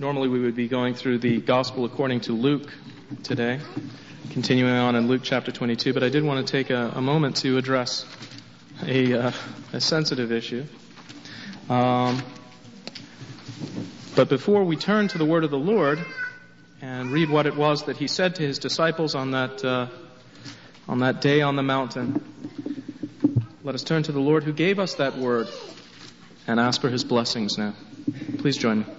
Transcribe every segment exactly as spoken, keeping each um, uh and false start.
Normally we would be going through the Gospel according to Luke today, continuing on in Luke chapter twenty-two, but I did want to take a, a moment to address a, uh, a sensitive issue. Um, but before we turn to the word of the Lord and read what it was that he said to his disciples on that uh, on that day on the mountain, let us turn to the Lord who gave us that word and ask for his blessings now. Please join me.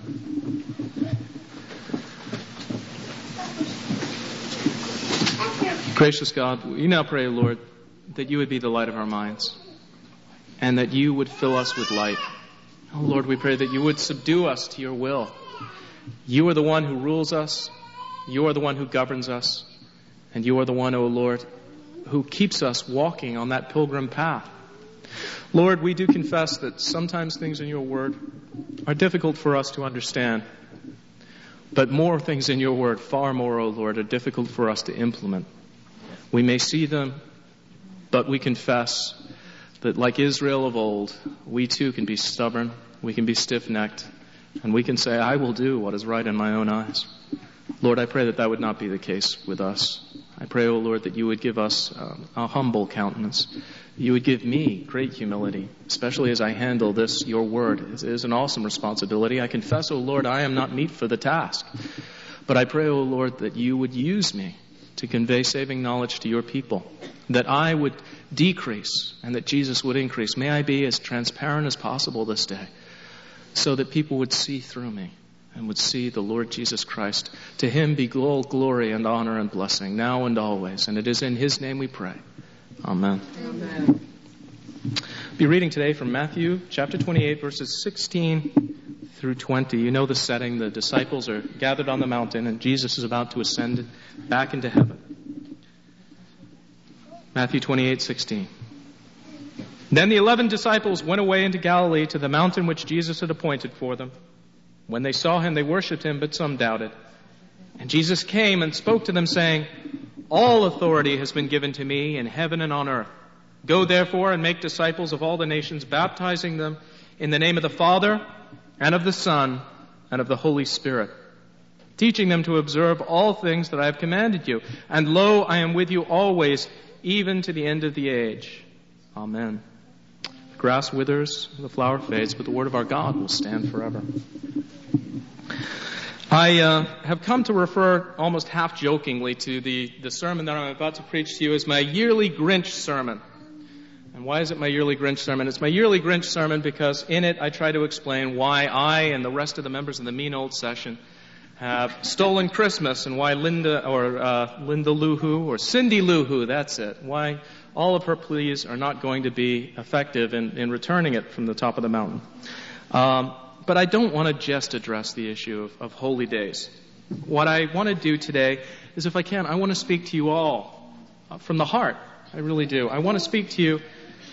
Gracious God, we now pray, Lord, that you would be the light of our minds and that you would fill us with light. Oh, Lord, we pray that you would subdue us to your will. You are the one who rules us. You are the one who governs us. And you are the one, O Lord, who keeps us walking on that pilgrim path. Lord, we do confess that sometimes things in your word are difficult for us to understand. But more things in your word, far more, O Lord, are difficult for us to implement. We may see them, but we confess that like Israel of old, we too can be stubborn, we can be stiff-necked, and we can say, I will do what is right in my own eyes. Lord, I pray that that would not be the case with us. I pray, O Lord, that you would give us um, a humble countenance. You would give me great humility, especially as I handle this, your word. It is an awesome responsibility. I confess, O Lord, I am not meet for the task. But I pray, O Lord, that you would use me to convey saving knowledge to your people, that I would decrease and that Jesus would increase. May I be as transparent as possible this day so that people would see through me and would see the Lord Jesus Christ. To him be all glory and honor and blessing now and always. And it is in his name we pray. Amen. Amen. I'll be reading today from Matthew chapter twenty-eight, verses sixteen through twenty. You know the setting. The disciples are gathered on the mountain and Jesus is about to ascend back into heaven. Matthew twenty-eight, sixteen. Then the eleven disciples went away into Galilee to the mountain which Jesus had appointed for them. When they saw him, they worshipped him, but some doubted. And Jesus came and spoke to them, saying, all authority has been given to me in heaven and on earth. Go therefore and make disciples of all the nations, baptizing them in the name of the Father and of the Son and of the Holy Spirit, teaching them to observe all things that I have commanded you. And lo, I am with you always, even to the end of the age. Amen. The grass withers, the flower fades, but the word of our God will stand forever. I uh, have come to refer almost half-jokingly to the, the sermon that I'm about to preach to you as my yearly Grinch sermon. And why is it my yearly Grinch sermon? It's my yearly Grinch sermon because in it I try to explain why I and the rest of the members of the Mean Old Session have stolen Christmas and why Linda or uh, Linda Lou Who or Cindy Lou Who, that's it, why all of her pleas are not going to be effective in, in returning it from the top of the mountain. Um, But I don't want to just address the issue of, of holy days. What I want to do today is, if I can, I want to speak to you all uh, from the heart. I really do. I want to speak to you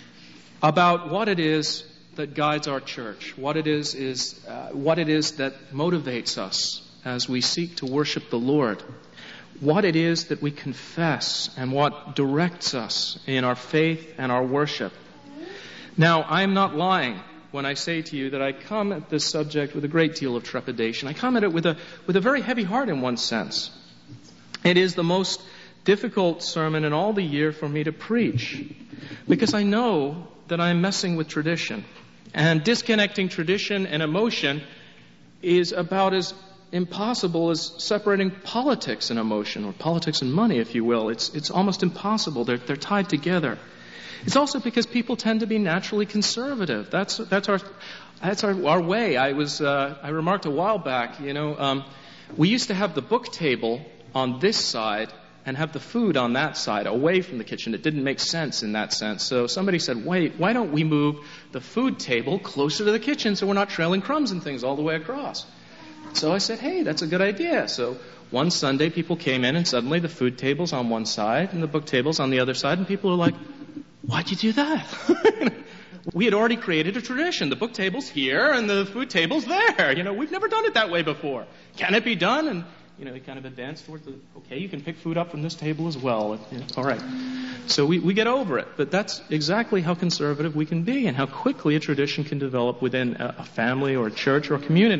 about what it is that guides our church, what it is is uh, what it is that motivates us as we seek to worship the Lord, what it is that we confess and what directs us in our faith and our worship. Now, I'm not lying when I say to you that I come at this subject with a great deal of trepidation. I come at it with a with a very heavy heart in one sense. It is the most difficult sermon in all the year for me to preach because I know that I'm messing with tradition. And disconnecting tradition and emotion is about as impossible as separating politics and emotion, or politics and money, if you will. It's it's almost impossible. They're they're tied together. It's also because people tend to be naturally conservative. That's that's our that's our our way. I was uh, I remarked a while back. You know, um, we used to have the book table on this side and have the food on that side, away from the kitchen. It didn't make sense in that sense. So somebody said, "Wait, why don't we move the food table closer to the kitchen so we're not trailing crumbs and things all the way across?" So I said, "Hey, that's a good idea." So one Sunday, people came in and suddenly the food table's on one side and the book table's on the other side, and people are like, "Why'd you do that?" We had already created a tradition. The book table's here and the food table's there. You know, we've never done it that way before. Can it be done? And, you know, they kind of advanced towards the, okay, you can pick food up from this table as well. You know, all right. So we, we get over it. But that's exactly how conservative we can be and how quickly a tradition can develop within a, a family or a church or a community.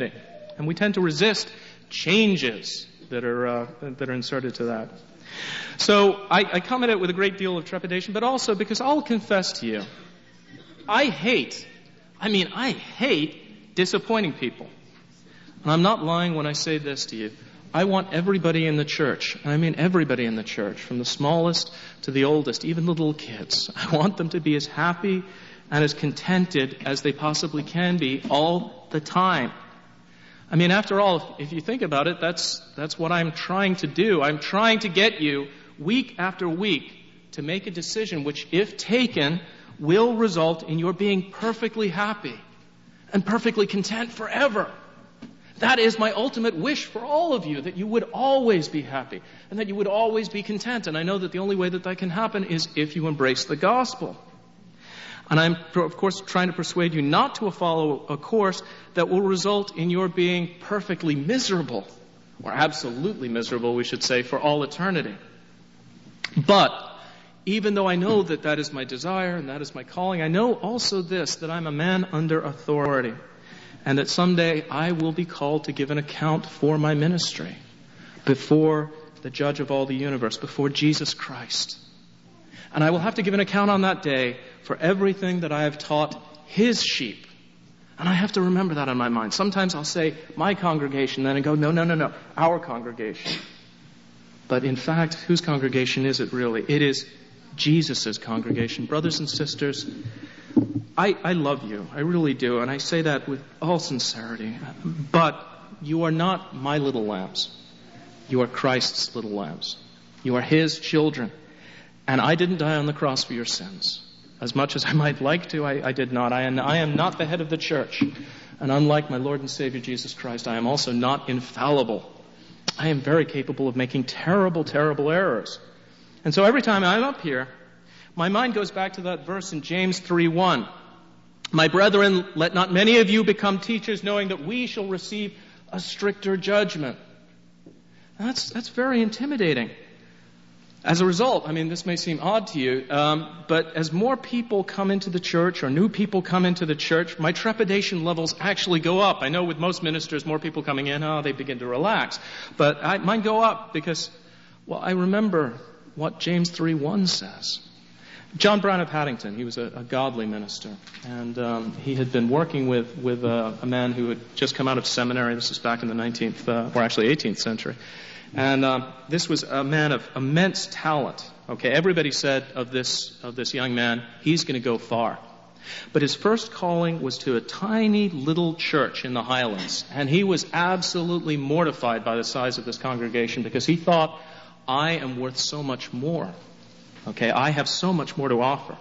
And we tend to resist changes that are uh, that are inserted to that. So I, I come at it with a great deal of trepidation, but also because I'll confess to you, I hate, I mean, I hate disappointing people. And I'm not lying when I say this to you. I want everybody in the church, and I mean everybody in the church, from the smallest to the oldest, even the little kids. I want them to be as happy and as contented as they possibly can be all the time. I mean, after all, if you think about it, that's that's what I'm trying to do. I'm trying to get you, week after week, to make a decision which, if taken, will result in your being perfectly happy and perfectly content forever. That is my ultimate wish for all of you, that you would always be happy and that you would always be content. And I know that the only way that that can happen is if you embrace the gospel. And I'm, of course, trying to persuade you not to follow a course that will result in your being perfectly miserable, or absolutely miserable, we should say, for all eternity. But even though I know that that is my desire and that is my calling, I know also this, that I'm a man under authority, and that someday I will be called to give an account for my ministry before the judge of all the universe, before Jesus Christ. And I will have to give an account on that day for everything that I have taught His sheep. And I have to remember that in my mind. Sometimes I'll say, my congregation, then I go, no, no, no, no, our congregation. But in fact, whose congregation is it really? It is Jesus' congregation. Brothers and sisters, I, I love you. I really do. And I say that with all sincerity. But you are not my little lambs. You are Christ's little lambs. You are His children. And I didn't die on the cross for your sins. As much as I might like to, I, I did not. I am, I am not the head of the church. And unlike my Lord and Savior Jesus Christ, I am also not infallible. I am very capable of making terrible, terrible errors. And so every time I'm up here, my mind goes back to that verse in James three one. My brethren, let not many of you become teachers, knowing that we shall receive a stricter judgment. That's, that's very intimidating. As a result, I mean, this may seem odd to you, um, but as more people come into the church or new people come into the church, my trepidation levels actually go up. I know with most ministers, more people coming in, oh, they begin to relax. But I, mine go up because, well, I remember what James three one says. John Brown of Paddington, he was a, a godly minister, and um, he had been working with, with a, a man who had just come out of seminary. This is back in the nineteenth, uh, or actually eighteenth century. And uh, this was a man of immense talent. Okay, everybody said of this of this young man, he's going to go far. But his first calling was to a tiny little church in the Highlands, and he was absolutely mortified by the size of this congregation because he thought, I am worth so much more. Okay, I have so much more to offer.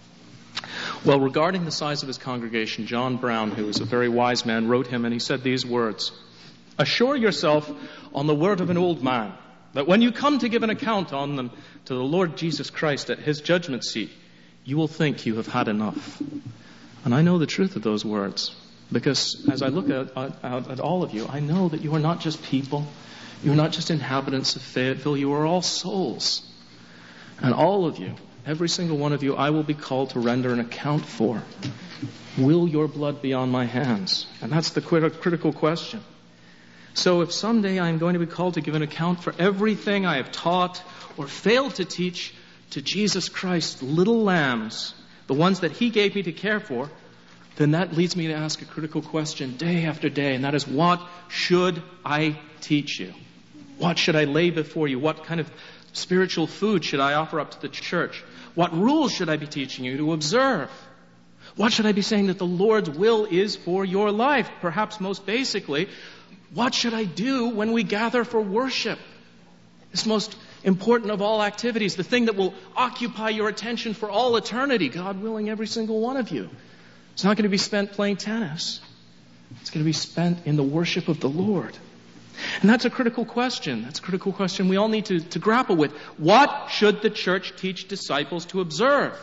Well, regarding the size of his congregation, John Brown, who was a very wise man, wrote him, and he said these words: assure yourself on the word of an old man that when you come to give an account on them to the Lord Jesus Christ at His judgment seat, you will think you have had enough. And I know the truth of those words, because as I look at, at, at all of you, I know that you are not just people, you are not just inhabitants of Fayetteville, you are all souls. And all of you, every single one of you, I will be called to render an account for. Will your blood be on my hands? And that's the crit- critical question. So if someday I am going to be called to give an account for everything I have taught or failed to teach to Jesus Christ, little lambs, the ones that He gave me to care for, then that leads me to ask a critical question day after day, and that is, what should I teach you? What should I lay before you? What kind of spiritual food should I offer up to the church? What rules should I be teaching you to observe? What should I be saying that the Lord's will is for your life? Perhaps most basically, what should I do when we gather for worship? This most important of all activities, the thing that will occupy your attention for all eternity, God willing, every single one of you. It's not going to be spent playing tennis. It's going to be spent in the worship of the Lord. And that's a critical question. That's a critical question we all need to, to grapple with. What should the church teach disciples to observe?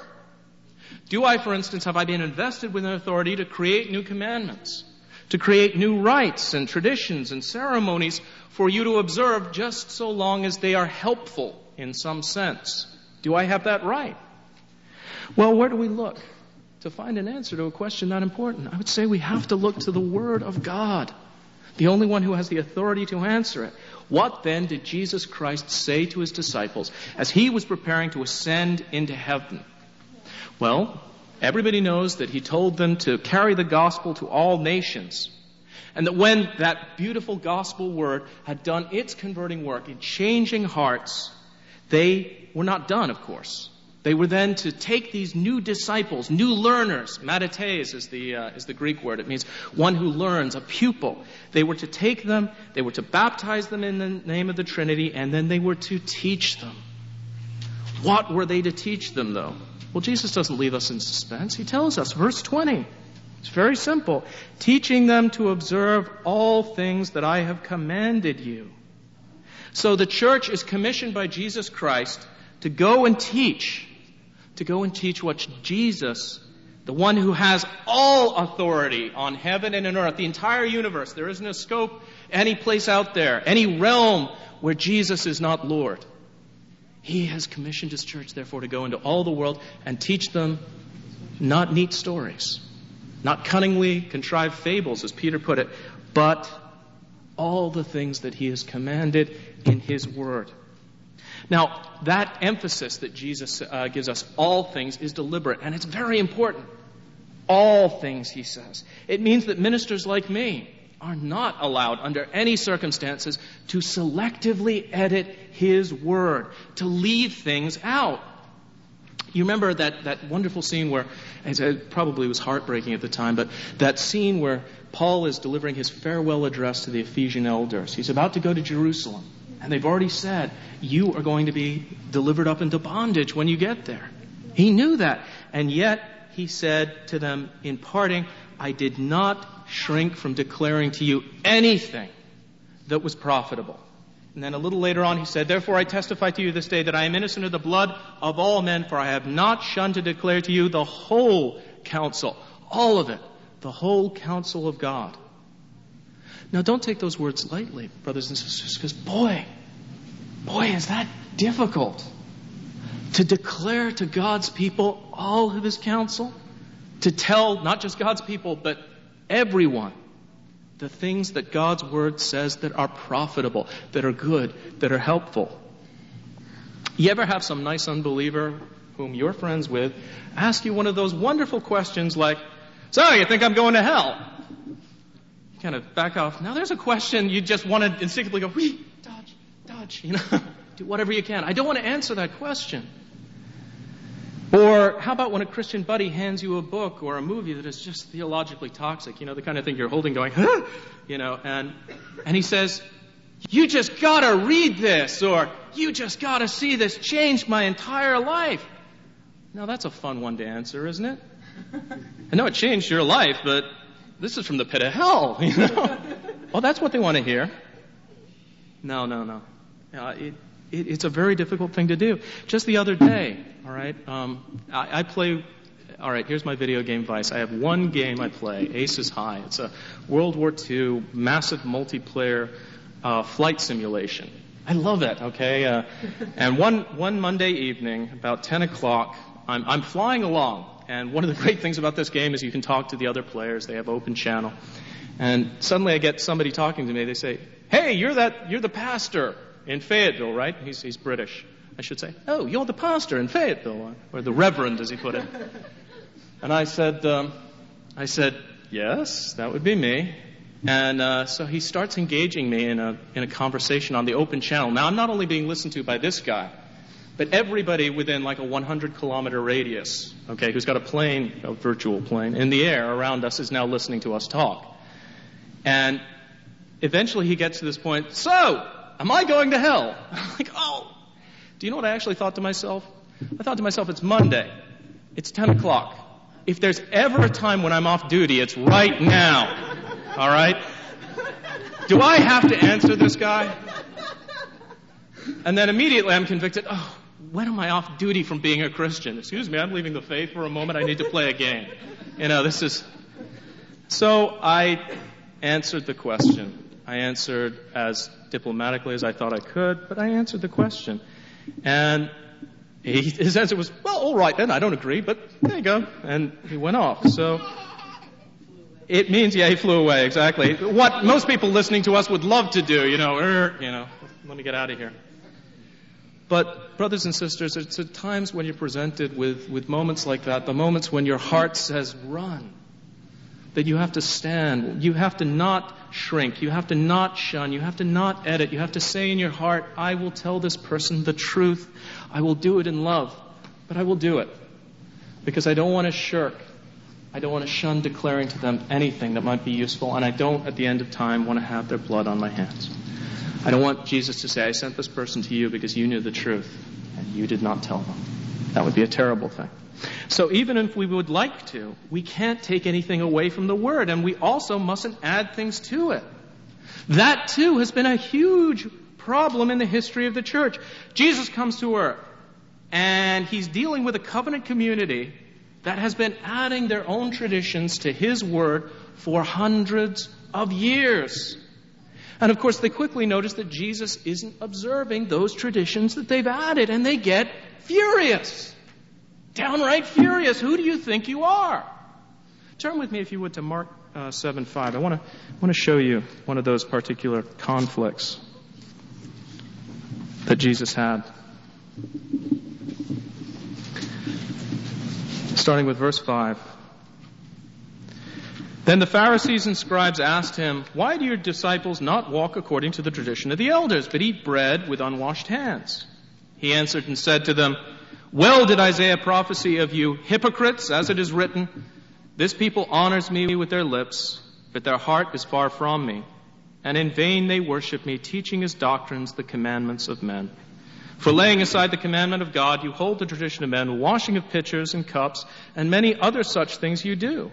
Do I, for instance, have I been invested with an authority to create new commandments, to create new rites and traditions and ceremonies for you to observe just so long as they are helpful in some sense? Do I have that right? Well, where do we look to find an answer to a question that important? I would say we have to look to the Word of God. the only one who has the authority to answer it. What then did Jesus Christ say to his disciples as he was preparing to ascend into heaven? Well, everybody knows that he told them to carry the gospel to all nations. And that when that beautiful gospel word had done its converting work in changing hearts, they were not done, of course. They were then to take these new disciples, new learners. Mathetes is the uh, is the Greek word. It means one who learns, a pupil. They were to take them, they were to baptize them in the name of the Trinity, and then they were to teach them. What were they to teach them, though? Well, Jesus doesn't leave us in suspense. He tells us, verse twenty. It's very simple. Teaching them to observe all things that I have commanded you. So the church is commissioned by Jesus Christ to go and teach. To go and teach what Jesus, the one who has all authority on heaven and on earth, the entire universe. There isn't a scope, any place out there, any realm where Jesus is not Lord. He has commissioned his church, therefore, to go into all the world and teach them not neat stories, not cunningly contrived fables, as Peter put it, but all the things that he has commanded in his word. Now, that emphasis that Jesus uh, gives us, all things, is deliberate, and it's very important. All things, he says. It means that ministers like me are not allowed, under any circumstances, to selectively edit his word, to leave things out. You remember that, that wonderful scene where, it probably was heartbreaking at the time, but that scene where Paul is delivering his farewell address to the Ephesian elders. He's about to go to Jerusalem, and they've already said, you are going to be delivered up into bondage when you get there. He knew that, and yet he said to them in parting, I did not shrink from declaring to you anything that was profitable. And then a little later on he said, therefore I testify to you this day that I am innocent of the blood of all men, for I have not shunned to declare to you the whole counsel, all of it, the whole counsel of God. Now don't take those words lightly, brothers and sisters, because boy, boy is that difficult. To declare to God's people all of his counsel, to tell not just God's people, but everyone, the things that God's word says that are profitable, that are good, that are helpful. You ever have some nice unbeliever whom you're friends with ask you one of those wonderful questions like, so you think I'm going to hell? You kind of back off. Now there's a question you just want to instinctively go, whee, dodge, dodge, you know, do whatever you can. I don't want to answer that question. Or how about when a Christian buddy hands you a book or a movie that is just theologically toxic, you know, the kind of thing you're holding going, huh? You know, and and he says, you just got to read this, or you just got to see this, changed my entire life. Now that's a fun one to answer, isn't it? I know it changed your life, but this is from the pit of hell, you know. Well, that's what they want to hear. No, no, no. Uh, it, it, it's a very difficult thing to do. Just the other day, all right, um, I, I play, all right, here's my video game vice. I have one game I play, Aces High. It's a World War Two massive multiplayer uh, flight simulation. I love it, okay? Uh, and one, one Monday evening, about ten o'clock, I'm, I'm flying along. And one of the great things about this game is you can talk to the other players. They have open channel. And suddenly I get somebody talking to me. They say, hey, you're that, you're the pastor in Fayetteville, right? He's, he's British. I should say, oh, you're the pastor in Fayetteville, or the reverend, as he put it. And I said, um, I said, yes, that would be me. And uh, so he starts engaging me in a in a conversation on the open channel. Now, I'm not only being listened to by this guy, but everybody within like a one hundred kilometer radius, okay, who's got a plane, a virtual plane, in the air around us is now listening to us talk. And eventually he gets to this point, so, am I going to hell? I'm like, oh. Do you know what I actually thought to myself? I thought to myself, it's Monday. It's ten o'clock. If there's ever a time when I'm off duty, it's right now. All right? Do I have to answer this guy? And then immediately I'm convicted, oh, when am I off duty from being a Christian? Excuse me, I'm leaving the faith for a moment. I need to play a game. You know, this is... So I answered the question. I answered as diplomatically as I thought I could, but I answered the question. And he, his answer was, well, all right then, I don't agree, but there you go. And he went off. So It means, yeah, he flew away, exactly. What most people listening to us would love to do, you know, er, you know, let me get out of here. But, brothers and sisters, it's at times when you're presented with, with moments like that, the moments when your heart says, run, that you have to stand. You have to not shrink. You have to not shun. You have to not edit. You have to say in your heart, I will tell this person the truth. I will do it in love, but I will do it because I don't want to shirk. I don't want to shun declaring to them anything that might be useful, and I don't, at the end of time, want to have their blood on my hands. I don't want Jesus to say, I sent this person to you because you knew the truth, and you did not tell them. That would be a terrible thing. So even if we would like to, we can't take anything away from the Word, and we also mustn't add things to it. That, too, has been a huge problem in the history of the church. Jesus comes to earth, and he's dealing with a covenant community that has been adding their own traditions to his Word for hundreds of years. And of course, they quickly notice that Jesus isn't observing those traditions that they've added, and they get furious. Downright furious. Who do you think you are? Turn with me, if you would, to Mark uh, seven five. I want to want to show you one of those particular conflicts that Jesus had. Starting with verse five. Then the Pharisees and scribes asked him, why do your disciples not walk according to the tradition of the elders, but eat bread with unwashed hands? He answered and said to them, well did Isaiah prophesy of you hypocrites, as it is written, this people honors me with their lips, but their heart is far from me. And in vain they worship me, teaching as doctrines the commandments of men. For laying aside the commandment of God, you hold the tradition of men, washing of pitchers and cups, and many other such things you do.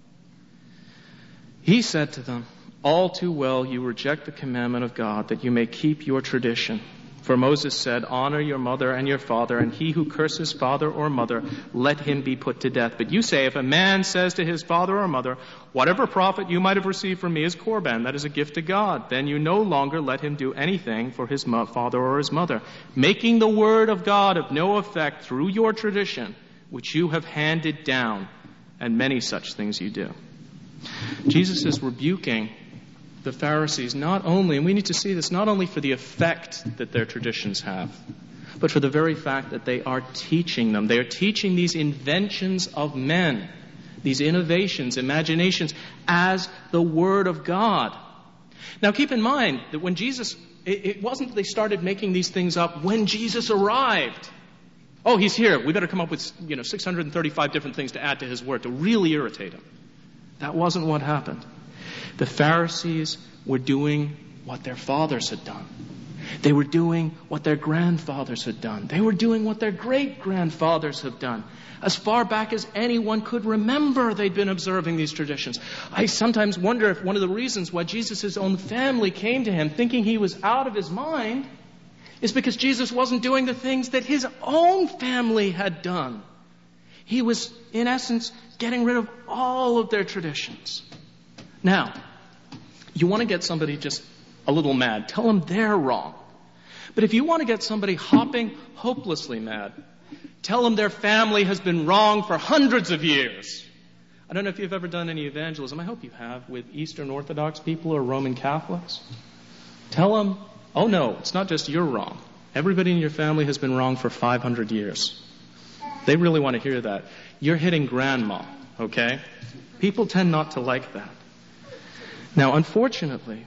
He said to them, all too well you reject the commandment of God, that you may keep your tradition. For Moses said, honor your mother and your father, and he who curses father or mother, let him be put to death. But you say, if a man says to his father or mother, whatever profit you might have received from me is korban, that is a gift to God, then you no longer let him do anything for his father or his mother, making the word of God of no effect through your tradition, which you have handed down, and many such things you do. Jesus is rebuking the Pharisees not only, and we need to see this, not only for the effect that their traditions have, but for the very fact that they are teaching them. They are teaching these inventions of men, these innovations, imaginations, as the Word of God. Now keep in mind that when Jesus, it, it wasn't that they started making these things up when Jesus arrived. Oh, he's here. We better come up with, you know, six hundred thirty-five different things to add to his Word to really irritate him. That wasn't what happened. The Pharisees were doing what their fathers had done. They were doing what their grandfathers had done. They were doing what their great-grandfathers have done. As far back as anyone could remember, they'd been observing these traditions. I sometimes wonder if one of the reasons why Jesus' own family came to him thinking he was out of his mind is because Jesus wasn't doing the things that his own family had done. He was, in essence, getting rid of all of their traditions. Now, you want to get somebody just a little mad, tell them they're wrong. But if you want to get somebody hopping hopelessly mad, tell them their family has been wrong for hundreds of years. I don't know if you've ever done any evangelism. I hope you have, with Eastern Orthodox people or Roman Catholics. Tell them, oh no, it's not just you're wrong. Everybody in your family has been wrong for five hundred years. They really want to hear that. You're hitting grandma, okay? People tend not to like that. Now, unfortunately,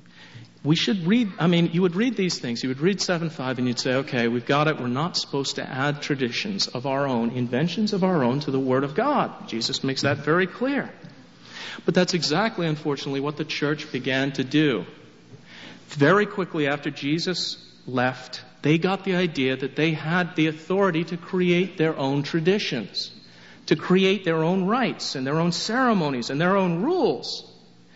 we should read, I mean, you would read these things. You would read seven five and you'd say, okay, we've got it. We're not supposed to add traditions of our own, inventions of our own to the Word of God. Jesus makes that very clear. But that's exactly, unfortunately, what the church began to do. Very quickly after Jesus left, they got the idea that they had the authority to create their own traditions, to create their own rites and their own ceremonies and their own rules.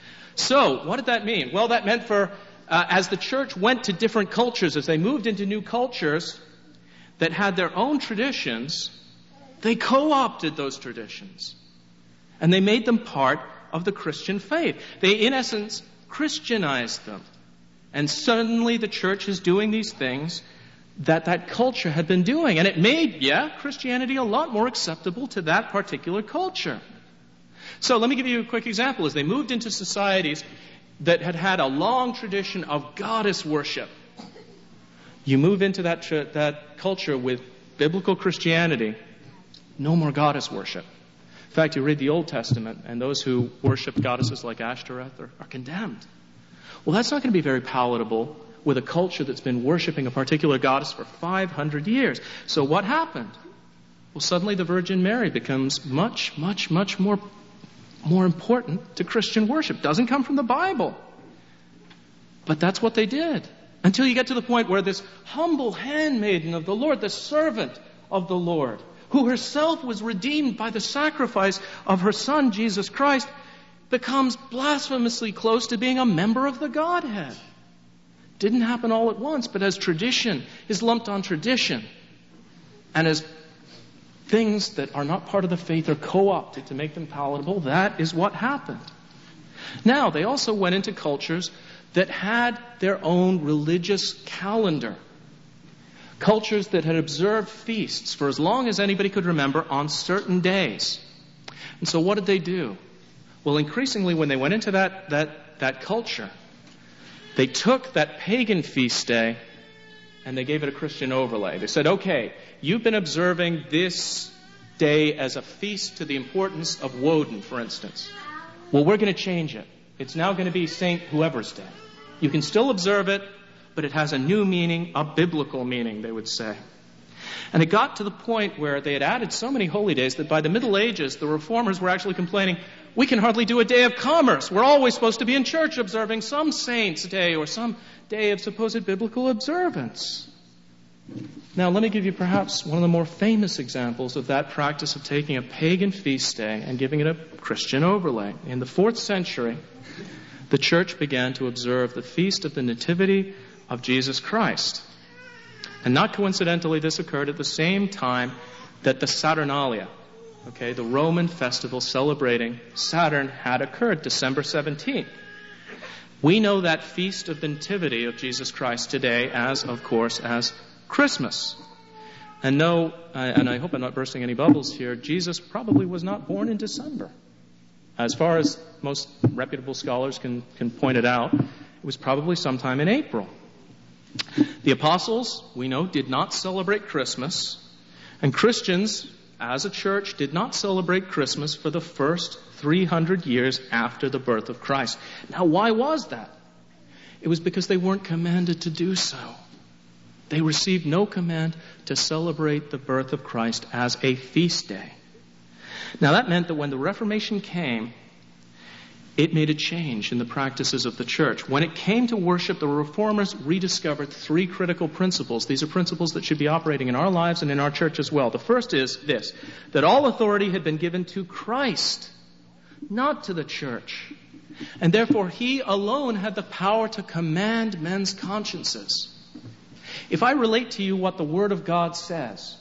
So, what did that mean? Well, that meant for, uh, as the church went to different cultures, as they moved into new cultures that had their own traditions, they co-opted those traditions. And they made them part of the Christian faith. They, in essence, Christianized them. And suddenly the church is doing these things that that culture had been doing. And it made, yeah, Christianity a lot more acceptable to that particular culture. So let me give you a quick example. As they moved into societies that had had a long tradition of goddess worship, you move into that, tr- that culture with biblical Christianity, no more goddess worship. In fact, you read the Old Testament, and those who worship goddesses like Ashtoreth are, are condemned. Well, that's not going to be very palatable with a culture that's been worshiping a particular goddess for five hundred years. So what happened? Well, suddenly the Virgin Mary becomes much, much, much more, more important to Christian worship. Doesn't come from the Bible. But that's what they did. Until you get to the point where this humble handmaiden of the Lord, the servant of the Lord, who herself was redeemed by the sacrifice of her Son, Jesus Christ, becomes blasphemously close to being a member of the Godhead. Didn't happen all at once, but as tradition is lumped on tradition, and as things that are not part of the faith are co-opted to make them palatable, that is what happened. Now, they also went into cultures that had their own religious calendar. Cultures that had observed feasts for as long as anybody could remember on certain days. And so what did they do? Well, increasingly when they went into that, that, that culture, they took that pagan feast day and they gave it a Christian overlay. They said, okay, you've been observing this day as a feast to the importance of Woden, for instance. Well, we're going to change it. It's now going to be Saint whoever's day. You can still observe it, but it has a new meaning, a biblical meaning, they would say. And it got to the point where they had added so many holy days that by the Middle Ages, the reformers were actually complaining, we can hardly do a day of commerce. We're always supposed to be in church observing some saint's day or some day of supposed biblical observance. Now, let me give you perhaps one of the more famous examples of that practice of taking a pagan feast day and giving it a Christian overlay. In the fourth century, the church began to observe the feast of the Nativity of Jesus Christ. And not coincidentally, this occurred at the same time that the Saturnalia, okay, the Roman festival celebrating Saturn, had occurred, December seventeenth. We know that feast of the Nativity of Jesus Christ today as, of course, as Christmas. And no, uh, and I hope I'm not bursting any bubbles here, Jesus probably was not born in December. As far as most reputable scholars can, can point it out, it was probably sometime in April. The apostles, we know, did not celebrate Christmas, and Christians, as a church, did not celebrate Christmas for the first three hundred years after the birth of Christ. Now, why was that? It was because they weren't commanded to do so. They received no command to celebrate the birth of Christ as a feast day. Now, that meant that when the Reformation came, it made a change in the practices of the church. When it came to worship, the Reformers rediscovered three critical principles. These are principles that should be operating in our lives and in our church as well. The first is this, that all authority had been given to Christ, not to the church. And therefore, He alone had the power to command men's consciences. If I relate to you what the Word of God says,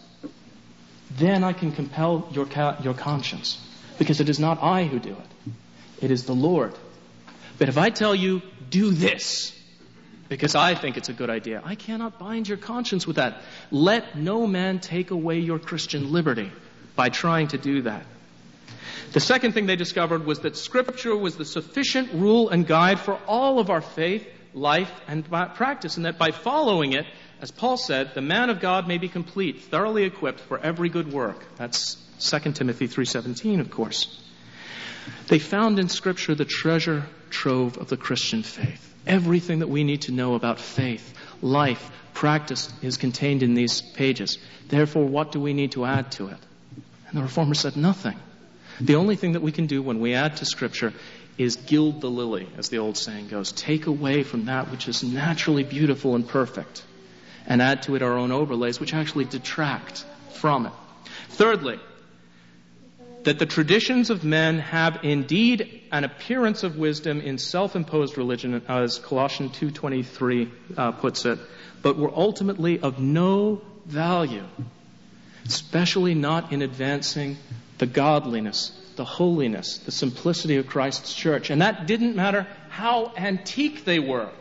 then I can compel your, your conscience, because it is not I who do it. It is the Lord. But if I tell you, do this, because I think it's a good idea, I cannot bind your conscience with that. Let no man take away your Christian liberty by trying to do that. The second thing they discovered was that Scripture was the sufficient rule and guide for all of our faith, life, and practice, and that by following it, as Paul said, the man of God may be complete, thoroughly equipped for every good work. That's Second Timothy three seventeen, of course. They found in Scripture the treasure trove of the Christian faith. Everything that we need to know about faith, life, practice is contained in these pages. Therefore, what do we need to add to it? And the Reformer said nothing. The only thing that we can do when we add to Scripture is gild the lily, as the old saying goes. Take away from that which is naturally beautiful and perfect, and add to it our own overlays, which actually detract from it. Thirdly, that the traditions of men have indeed an appearance of wisdom in self-imposed religion, as Colossians two twenty-three uh, puts it, but were ultimately of no value, especially not in advancing the godliness, the holiness, the simplicity of Christ's church. And that didn't matter how antique they were.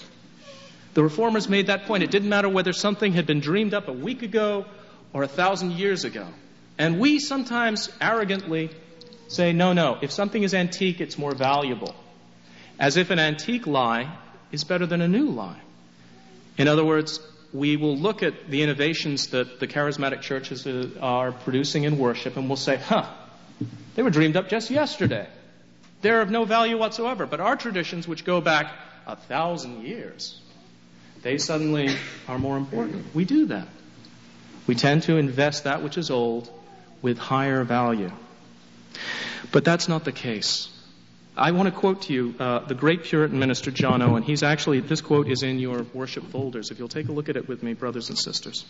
The Reformers made that point. It didn't matter whether something had been dreamed up a week ago or a thousand years ago. And we sometimes arrogantly say, no, no, if something is antique, it's more valuable. As if an antique lie is better than a new lie. In other words, we will look at the innovations that the charismatic churches are producing in worship and we'll say, huh, they were dreamed up just yesterday. They're of no value whatsoever. But our traditions, which go back a thousand years, they suddenly are more important. We do that. We tend to invest that which is old with higher value. But that's not the case. I want to quote to you uh, the great Puritan minister John Owen. He's actually, this quote is in your worship folders. If you'll take a look at it with me, brothers and sisters.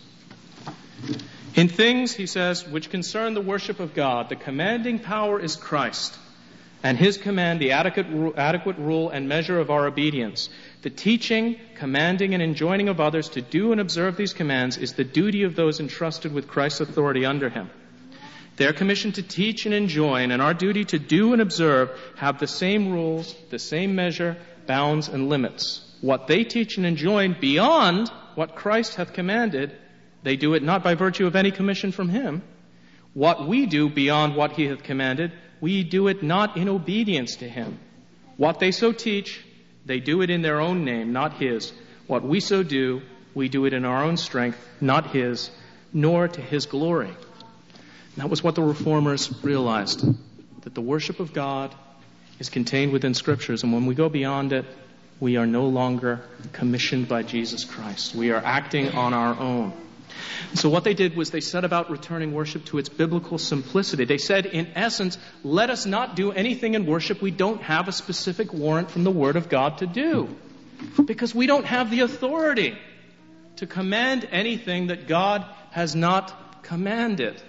In things, he says, which concern the worship of God, the commanding power is Christ, and his command the adequate, adequate rule and measure of our obedience. The teaching, commanding, and enjoining of others to do and observe these commands is the duty of those entrusted with Christ's authority under him. Their commission to teach and enjoin, and our duty to do and observe, have the same rules, the same measure, bounds, and limits. What they teach and enjoin beyond what Christ hath commanded, they do it not by virtue of any commission from him. What we do beyond what he hath commanded, we do it not in obedience to him. What they so teach, they do it in their own name, not his. What we so do, we do it in our own strength, not his, nor to his glory. And that was what the Reformers realized, that the worship of God is contained within Scriptures, and when we go beyond it, we are no longer commissioned by Jesus Christ. We are acting on our own. So what they did was they set about returning worship to its biblical simplicity. They said, in essence, let us not do anything in worship we don't have a specific warrant from the Word of God to do. Because we don't have the authority to command anything that God has not commanded.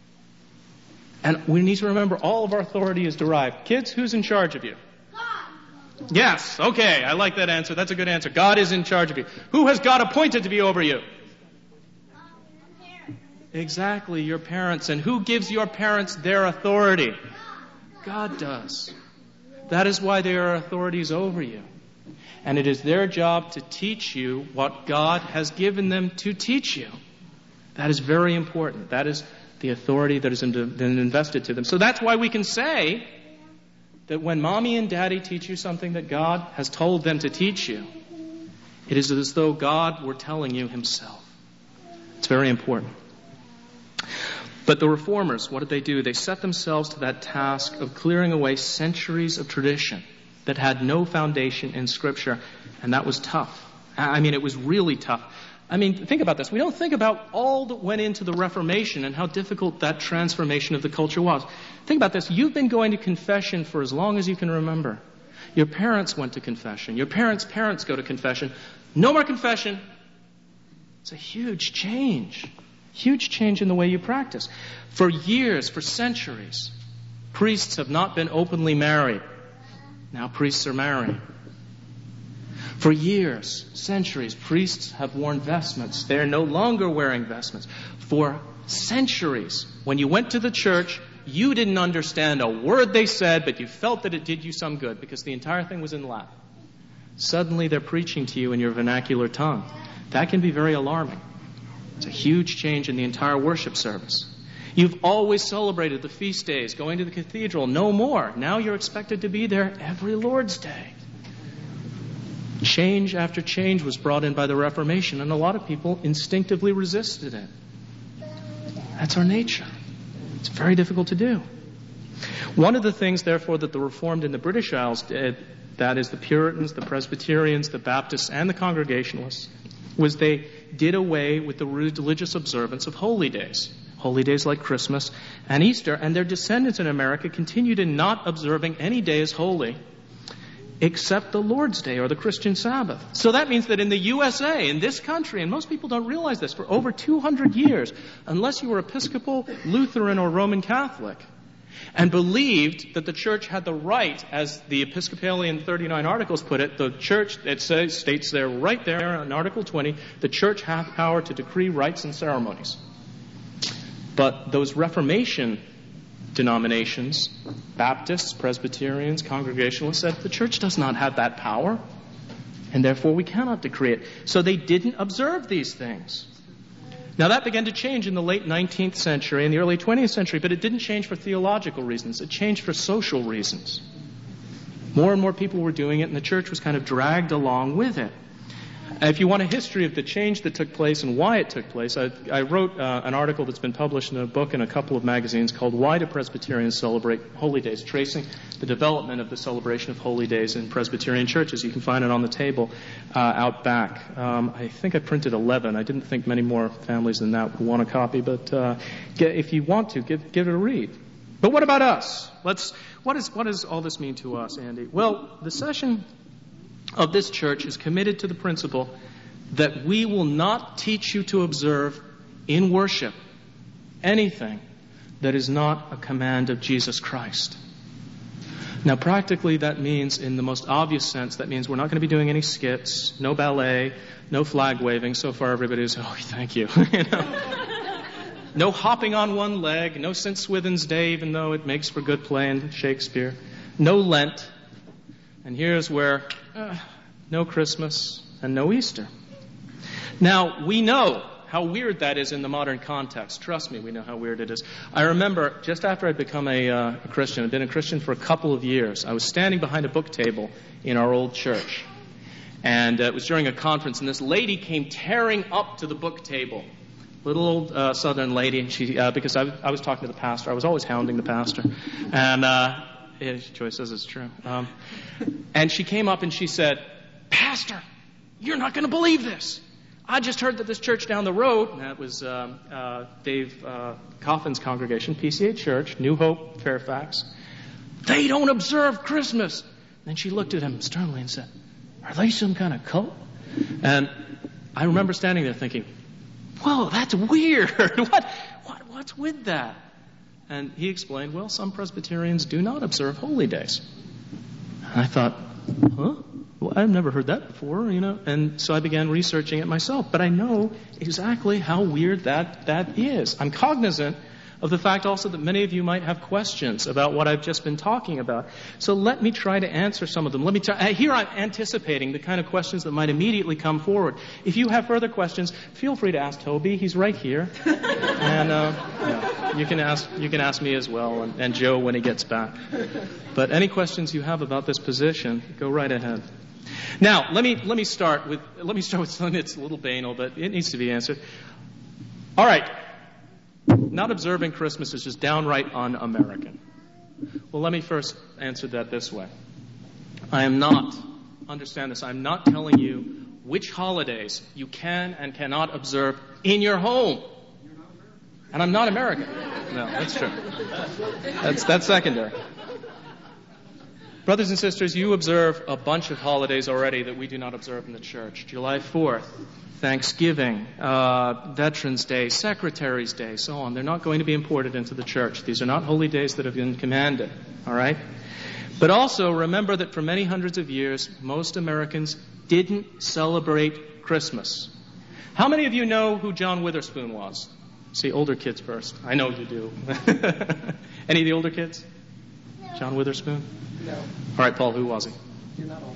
And we need to remember all of our authority is derived. Kids, who's in charge of you? God. Yes, okay, I like that answer. That's a good answer. God is in charge of you. Who has God appointed to be over you? Exactly, your parents. And who gives your parents their authority? God does. That is why they are authorities over you. And it is their job to teach you what God has given them to teach you. That is very important. That is the authority that has been invested to them. So that's why we can say that when mommy and daddy teach you something that God has told them to teach you, it is as though God were telling you himself. It's very important. But the Reformers, what did they do? They set themselves to that task of clearing away centuries of tradition that had no foundation in Scripture, and that was tough. I mean, it was really tough. I mean, think about this. We don't think about all that went into the Reformation and how difficult that transformation of the culture was. Think about this. You've been going to confession for as long as you can remember. Your parents went to confession. Your parents' parents go to confession. No more confession. It's a huge change. Huge change in the way you practice. For years, for centuries, priests have not been openly married. Now priests are married. For years, centuries, priests have worn vestments. They're no longer wearing vestments. For centuries, when you went to the church, you didn't understand a word they said, but you felt that it did you some good because the entire thing was in Latin. Suddenly they're preaching to you in your vernacular tongue. That can be very alarming. It's a huge change in the entire worship service. You've always celebrated the feast days, going to the cathedral. No more. Now you're expected to be there every Lord's Day. Change after change was brought in by the Reformation, and a lot of people instinctively resisted it. That's our nature. It's very difficult to do. One of the things, therefore, that the Reformed in the British Isles did, that is the Puritans, the Presbyterians, the Baptists, and the Congregationalists, was they did away with the religious observance of holy days. Holy days like Christmas and Easter, and their descendants in America continued in not observing any day as holy except the Lord's Day or the Christian Sabbath. So that means that in the U S A, in this country, and most people don't realize this, for over two hundred years, unless you were Episcopal, Lutheran, or Roman Catholic, and believed that the church had the right, as the Episcopalian thirty-nine Articles put it, the church, it says, states there right there in Article twenty, the church hath power to decree rites and ceremonies. But those Reformation denominations, Baptists, Presbyterians, Congregationalists, said the church does not have that power, and therefore we cannot decree it. So they didn't observe these things. Now, that began to change in the late nineteenth century and the early twentieth century, but it didn't change for theological reasons. It changed for social reasons. More and more people were doing it, and the church was kind of dragged along with it. If you want a history of the change that took place and why it took place, I, I wrote uh, an article that's been published in a book and a couple of magazines called Why Do Presbyterians Celebrate Holy Days? Tracing the development of the celebration of holy days in Presbyterian churches. You can find it on the table uh, out back. Um, I think I printed eleven. I didn't think many more families than that would want a copy, but uh, get, if you want to, give, give it a read. But what about us? Let's. What, is, what does all this mean to us, Andy? Well, the session of this church is committed to the principle that we will not teach you to observe in worship anything that is not a command of Jesus Christ. Now, practically, that means, in the most obvious sense, that means we're not going to be doing any skits, no ballet, no flag waving. So far, everybody's, oh, thank you. you know? No hopping on one leg, no Saint Swithin's Day, even though it makes for good play in Shakespeare. No Lent. And here's where uh, no Christmas and no Easter. Now, we know how weird that is in the modern context. Trust me, we know how weird it is. I remember just after I'd become a, uh, a Christian, I'd been a Christian for a couple of years, I was standing behind a book table in our old church. And uh, it was during a conference, and this lady came tearing up to the book table. Little old uh, southern lady, and she uh, because I, I was talking to the pastor. I was always hounding the pastor. And uh, yeah, Joy says it's true. Um, and she came up and she said, Pastor, you're not going to believe this. I just heard that this church down the road, and that was um, uh, Dave uh, Coffin's congregation, P C A Church, New Hope, Fairfax, they don't observe Christmas. And then she looked at him sternly and said, are they some kind of cult? And I remember standing there thinking, well, that's weird. what, what, what's with that? And he explained, well, some Presbyterians do not observe holy days. And I thought, huh? Well, I've never heard that before, you know. And so I began researching it myself. But I know exactly how weird that, that is. I'm cognizant of the fact also that many of you might have questions about what I've just been talking about. So let me try to answer some of them. Let me try, here I'm anticipating the kind of questions that might immediately come forward. If you have further questions, feel free to ask Toby. He's right here. and uh, yeah, you can ask you can ask me as well, and, and Joe when he gets back. But any questions you have about this position, go right ahead. Now, let me let me start with let me start with something that's a little banal, but it needs to be answered. All right. Not observing Christmas is just downright un-American. Well, let me first answer that this way. I am not, understand this, I'm not telling you which holidays you can and cannot observe in your home. And I'm not American. No, that's true. That's, that's secondary. Brothers and sisters, you observe a bunch of holidays already that we do not observe in the church. July fourth. Thanksgiving, uh, Veterans Day, Secretary's Day, so on. They're not going to be imported into the church. These are not holy days that have been commanded, all right? But also remember that for many hundreds of years, most Americans didn't celebrate Christmas. How many of you know who John Witherspoon was? See, older kids first. I know you do. Any of the older kids? No. John Witherspoon? No. All right, Paul, who was he? You're not older.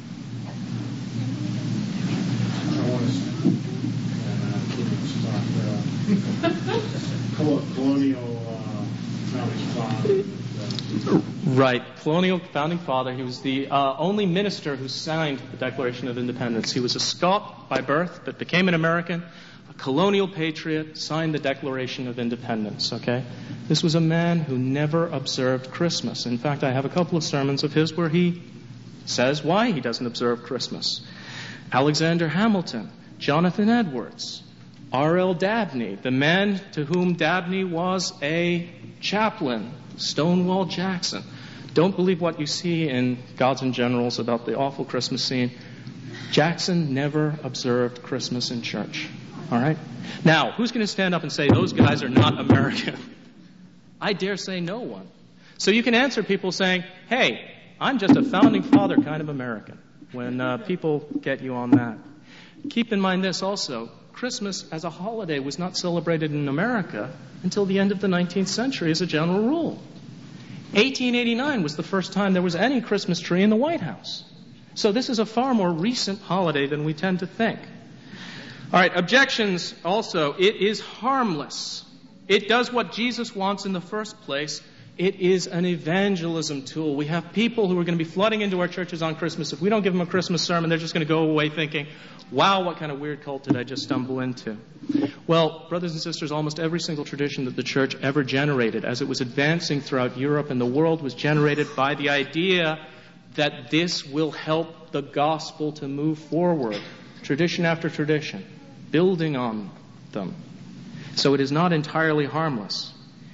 Colonial uh, founding father. Right, colonial founding father. He was the uh, only minister who signed the Declaration of Independence. He was a Scot by birth, but became an American, a colonial patriot, signed the Declaration of Independence. Okay, this was a man who never observed Christmas. In fact, I have a couple of sermons of his where he says why he doesn't observe Christmas. Alexander Hamilton, Jonathan Edwards, R L Dabney, the man to whom Dabney was a chaplain, Stonewall Jackson. Don't believe what you see in Gods and Generals about the awful Christmas scene. Jackson never observed Christmas in church. All right? Now, who's going to stand up and say those guys are not American? I dare say no one. So you can answer people saying, hey, I'm just a founding father kind of American, when uh, people get you on that. Keep in mind this also. Christmas as a holiday was not celebrated in America until the end of the nineteenth century as a general rule. eighteen eighty-nine was the first time there was any Christmas tree in the White House. So this is a far more recent holiday than we tend to think. All right, objections also. It is harmless. It does what Jesus wants in the first place. It is an evangelism tool. We have people who are going to be flooding into our churches on Christmas. If we don't give them a Christmas sermon, they're just going to go away thinking, wow, what kind of weird cult did I just stumble into? Well, brothers and sisters, almost every single tradition that the church ever generated, as it was advancing throughout Europe and the world, was generated by the idea that this will help the gospel to move forward, tradition after tradition, building on them. So it is not entirely harmless.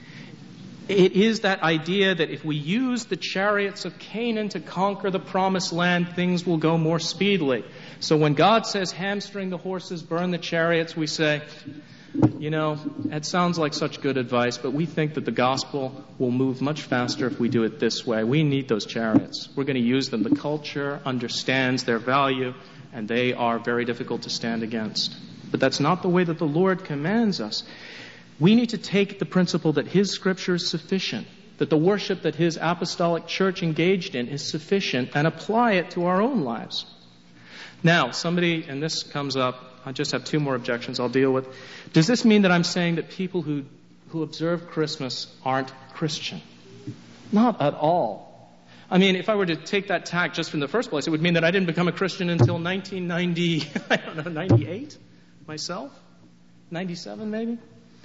It is that idea that if we use the chariots of Canaan to conquer the promised land, things will go more speedily. So when God says, hamstring the horses, burn the chariots, we say, you know, that sounds like such good advice, but we think that the gospel will move much faster if we do it this way. We need those chariots. We're going to use them. The culture understands their value, and they are very difficult to stand against. But that's not the way that the Lord commands us. We need to take the principle that His Scripture is sufficient, that the worship that His apostolic church engaged in is sufficient, and apply it to our own lives. Now, somebody, and this comes up, I just have two more objections I'll deal with. Does this mean that I'm saying that people who, who observe Christmas aren't Christian? Not at all. I mean, if I were to take that tack just from the first place, it would mean that I didn't become a Christian until nineteen ninety, I don't know, ninety-eight myself? ninety-seven maybe?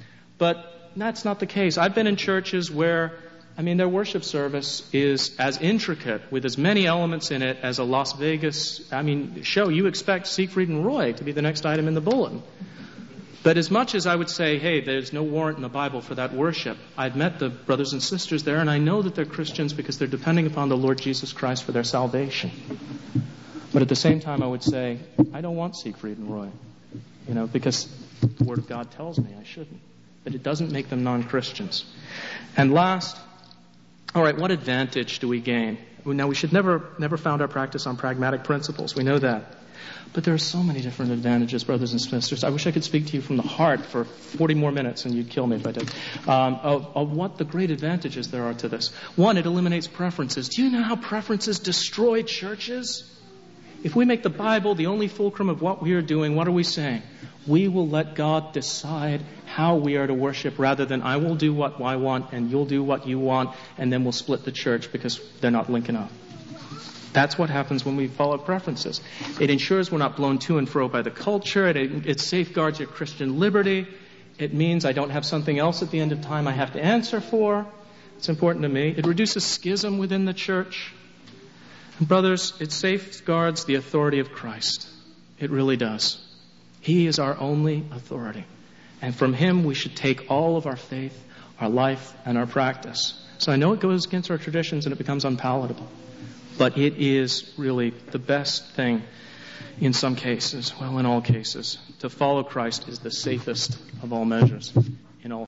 But that's not the case. I've been in churches where, I mean, their worship service is as intricate, with as many elements in it as a Las Vegas, I mean, show. You expect Siegfried and Roy to be the next item in the bulletin. But as much as I would say, hey, there's no warrant in the Bible for that worship, I've met the brothers and sisters there, and I know that they're Christians because they're depending upon the Lord Jesus Christ for their salvation. But at the same time, I would say, I don't want Siegfried and Roy, you know, because the Word of God tells me I shouldn't. But it doesn't make them non-Christians. And last, all right, what advantage do we gain? Now, we should never never found our practice on pragmatic principles. We know that. But there are so many different advantages, brothers and sisters. I wish I could speak to you from the heart for forty more minutes, and you'd kill me if I did, um, of, of what the great advantages there are to this. One, it eliminates preferences. Do you know how preferences destroy churches? If we make the Bible the only fulcrum of what we are doing, what are we saying? We will let God decide how we are to worship, rather than I will do what I want and you'll do what you want, and then we'll split the church because they're not linking up. That's what happens when we follow preferences. It ensures we're not blown to and fro by the culture. It, it safeguards your Christian liberty. It means I don't have something else at the end of time I have to answer for. It's important to me. It reduces schism within the church. And brothers, it safeguards the authority of Christ. It really does. He is our only authority. And from Him we should take all of our faith, our life, and our practice. So I know it goes against our traditions and it becomes unpalatable. But it is really the best thing in some cases, well, in all cases. To follow Christ is the safest of all measures.